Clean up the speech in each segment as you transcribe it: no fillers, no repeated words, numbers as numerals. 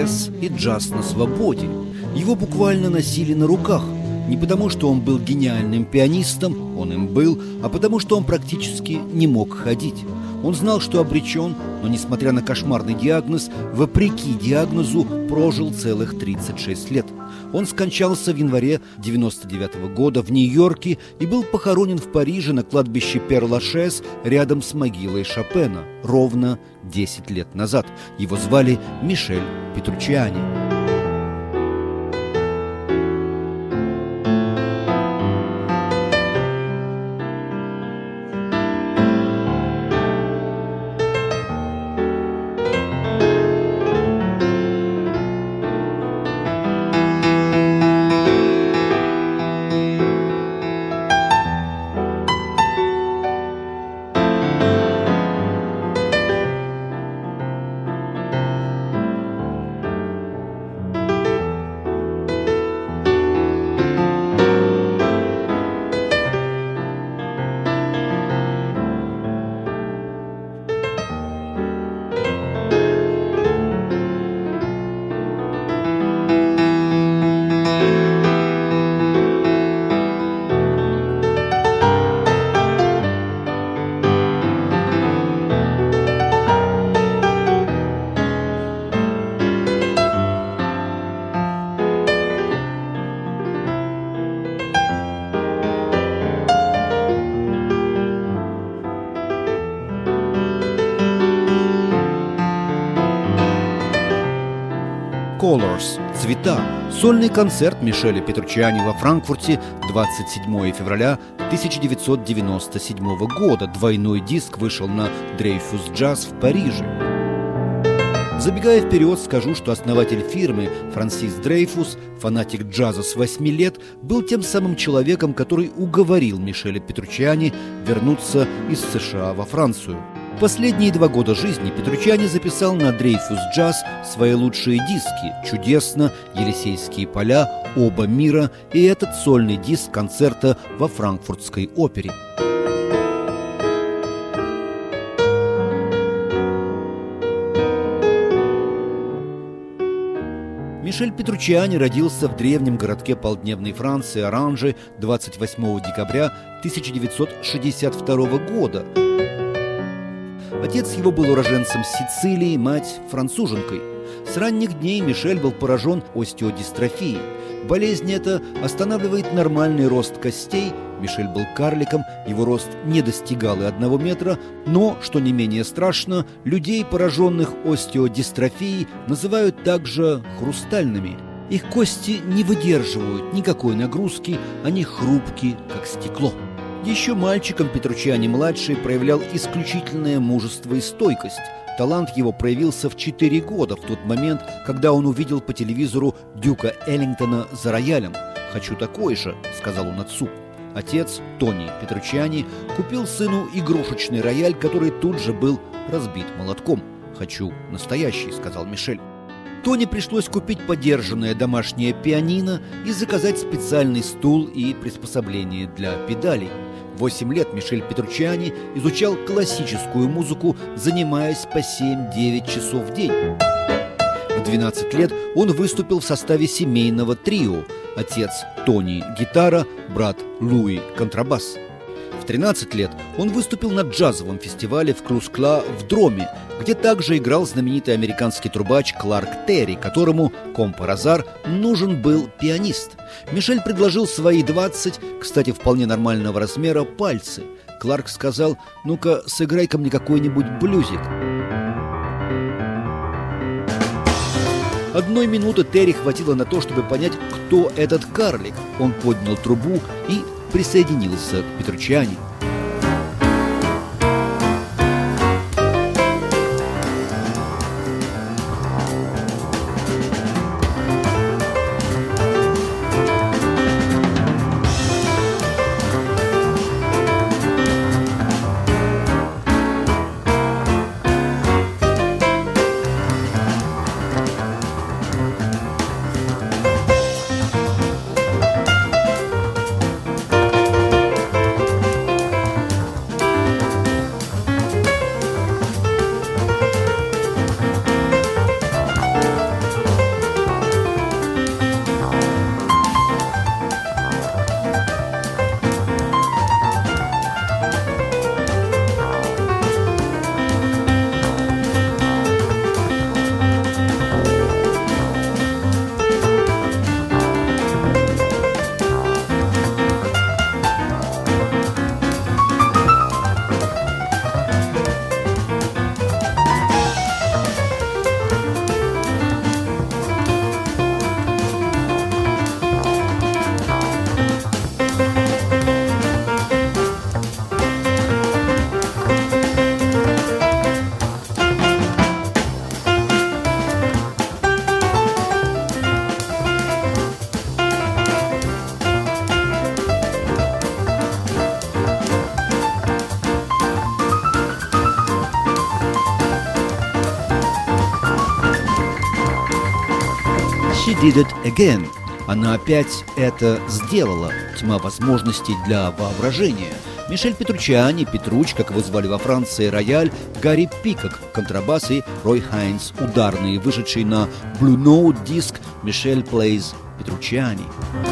джаз и джаз на свободе. Его буквально носили на руках. Не потому, что он был гениальным пианистом, он им был, а потому, что он практически не мог ходить. Он знал, что обречен, но, несмотря на кошмарный диагноз, вопреки диагнозу прожил целых 36 лет. Он скончался в январе 1999 года в Нью-Йорке и был похоронен в Париже на кладбище Пер-Лашез рядом с могилой Шопена ровно 10 лет назад. Его звали Мишель Петруччиани. Colors – «Цвета». Сольный концерт Мишеля Петруччиани во Франкфурте 27 февраля 1997 года. Двойной диск вышел на Dreyfus Jazz в Париже. Забегая вперед, скажу, что основатель фирмы Франсис Дрейфус, фанатик джаза с 8 лет, был тем самым человеком, который уговорил Мишеля Петруччиани вернуться из США во Францию. Последние 2 года жизни Петруччиани записал на Dreyfus Jazz свои лучшие диски «Чудесно», «Елисейские поля», «Оба мира» и этот сольный диск концерта во Франкфуртской опере. Мишель Петруччиани родился в древнем городке полдневной Франции Оранже 28 декабря 1962 года. Отец его был уроженцем Сицилии, мать – француженкой. С ранних дней Мишель был поражен остеодистрофией. Болезнь эта останавливает нормальный рост костей. Мишель был карликом, его рост не достигал и 1 метра, но, что не менее страшно, людей, пораженных остеодистрофией, называют также хрустальными. Их кости не выдерживают никакой нагрузки, они хрупки, как стекло. Еще мальчиком Петруччиани-младший проявлял исключительное мужество и стойкость. Талант его проявился в 4 года, в тот момент, когда он увидел по телевизору Дюка Эллингтона за роялем. «Хочу такой же», — сказал он отцу. Отец, Тони Петруччиани, купил сыну игрушечный рояль, который тут же был разбит молотком. «Хочу настоящий», — сказал Мишель. Тони пришлось купить подержанное домашнее пианино и заказать специальный стул и приспособление для педалей. 8 лет Мишель Петруччиани изучал классическую музыку, занимаясь по 7-9 часов в день. В 12 лет он выступил в составе семейного трио: отец Тони – гитара, брат Луи – контрабас. В 13 лет он выступил на джазовом фестивале в Крус-Кла в Дроме, где также играл знаменитый американский трубач Кларк Терри, которому, компаразар, нужен был пианист. Мишель предложил свои 20, кстати, вполне нормального размера, пальцы. Кларк сказал: «Ну-ка, сыграй-ка мне какой-нибудь блюзик». 1 минуты Терри хватило на то, чтобы понять, кто этот карлик. Он поднял трубу и присоединился к Петруччиани. did it again. Она опять это сделала. Тьма возможностей для воображения. Мишель Петруччиани, Петруч, как его звали во Франции, рояль, Гарри Пикок, контрабас и Рой Хайнс, ударные, вышедший на Blue Note диск «Мишель Plays Петруччиани».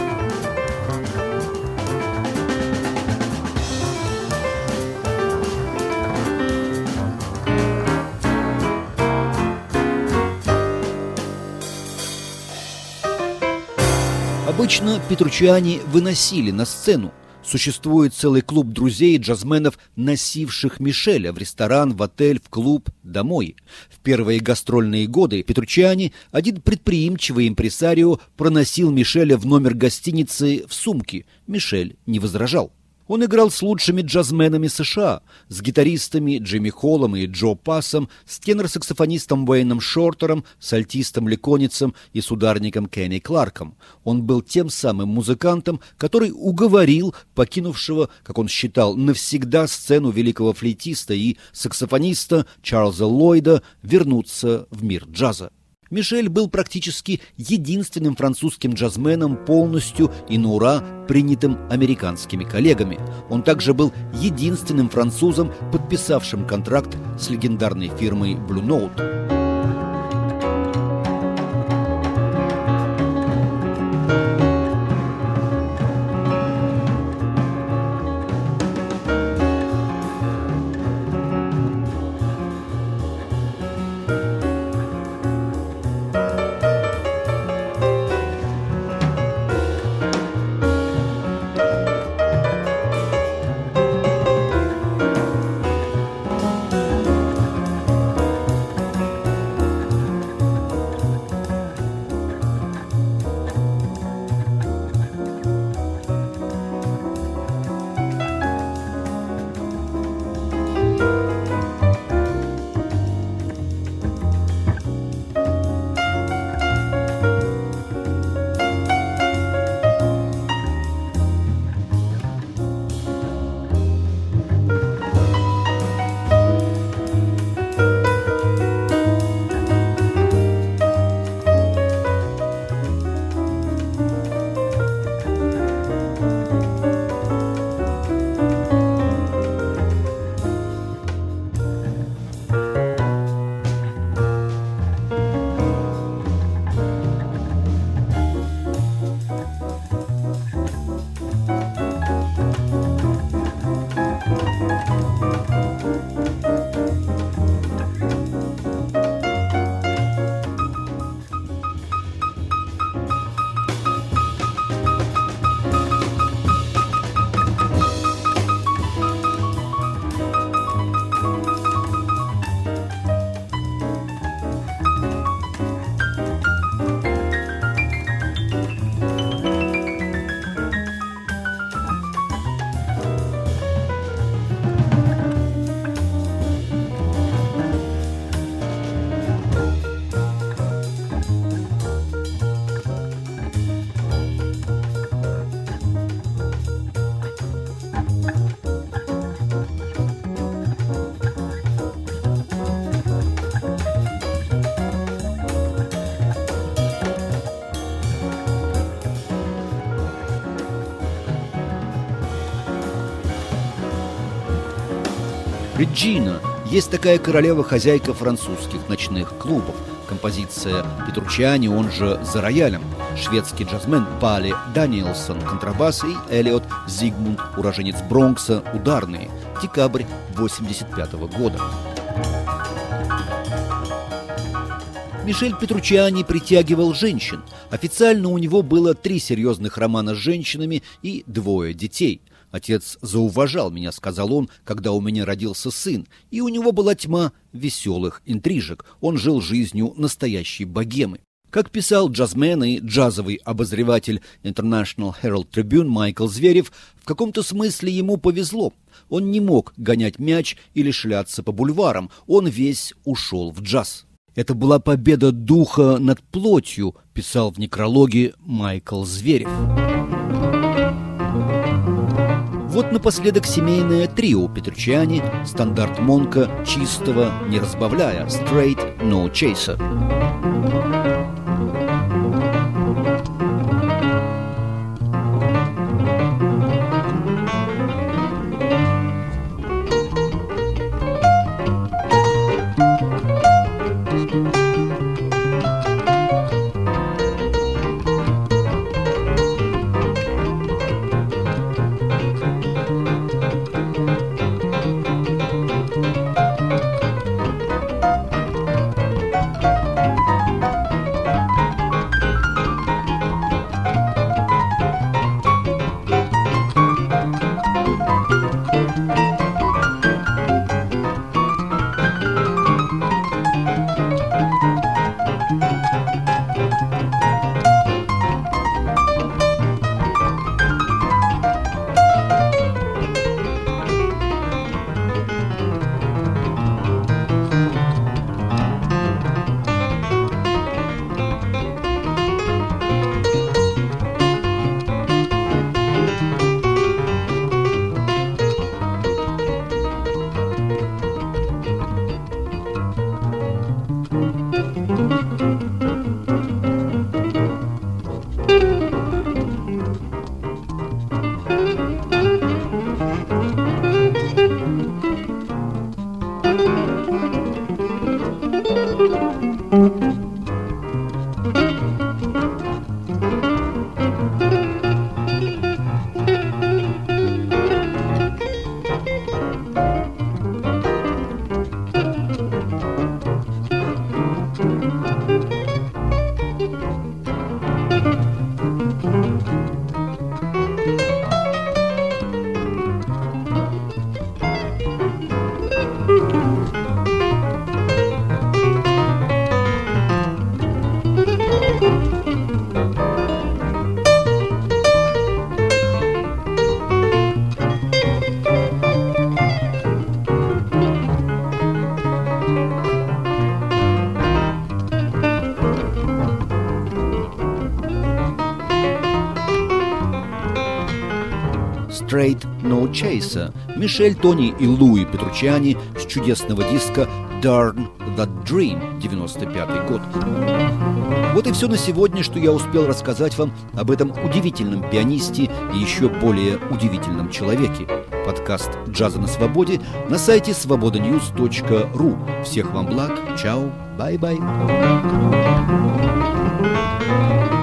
Обычно Петруччиани выносили на сцену. Существует целый клуб друзей джазменов, носивших Мишеля в ресторан, в отель, в клуб, домой. В первые гастрольные годы Петруччиани, один предприимчивый импресарио, проносил Мишеля в номер гостиницы в сумке. Мишель не возражал. Он играл с лучшими джазменами США, с гитаристами Джимми Холлом и Джо Пассом, с тенор-саксофонистом Уэйном Шортером, с альтистом Ликоницем и с ударником Кенни Кларком. Он был тем самым музыкантом, который уговорил покинувшего, как он считал, навсегда сцену великого флейтиста и саксофониста Чарльза Ллойда вернуться в мир джаза. Мишель был практически единственным французским джазменом, полностью и на ура принятым американскими коллегами. Он также был единственным французом, подписавшим контракт с легендарной фирмой Blue Note. Реджина. Есть такая королева-хозяйка французских ночных клубов. Композиция Петруччиани, он же «За роялем». Шведский джазмен Пале Даниэлсон, контрабас, и Элиот Зигмунд, уроженец Бронкса, ударные. Декабрь 1985 года. Мишель Петруччиани притягивал женщин. Официально у него было 3 серьезных романа с женщинами и 2 детей. «Отец зауважал меня», — сказал он, когда у меня родился сын, и у него была тьма веселых интрижек. Он жил жизнью настоящей богемы. Как писал джазмен и джазовый обозреватель International Herald Tribune Майкл Зверев, в каком-то смысле ему повезло. Он не мог гонять мяч или шляться по бульварам, он весь ушел в джаз. «Это была победа духа над плотью», — писал в некрологе Майкл Зверев. Вот напоследок семейное трио Петруччиани, стандарт Монка, чистого, не разбавляя, straight, no chaser. Straight No Chaser, Мишель, Тони и Луи Петруччиани с чудесного диска Darn That Dream, 95 год. Вот и все на сегодня, что я успел рассказать вам об этом удивительном пианисте и еще более удивительном человеке. Подкаст «Джаза на свободе» на сайте svobodanews.ru. Всех вам благ, чао, бай-бай.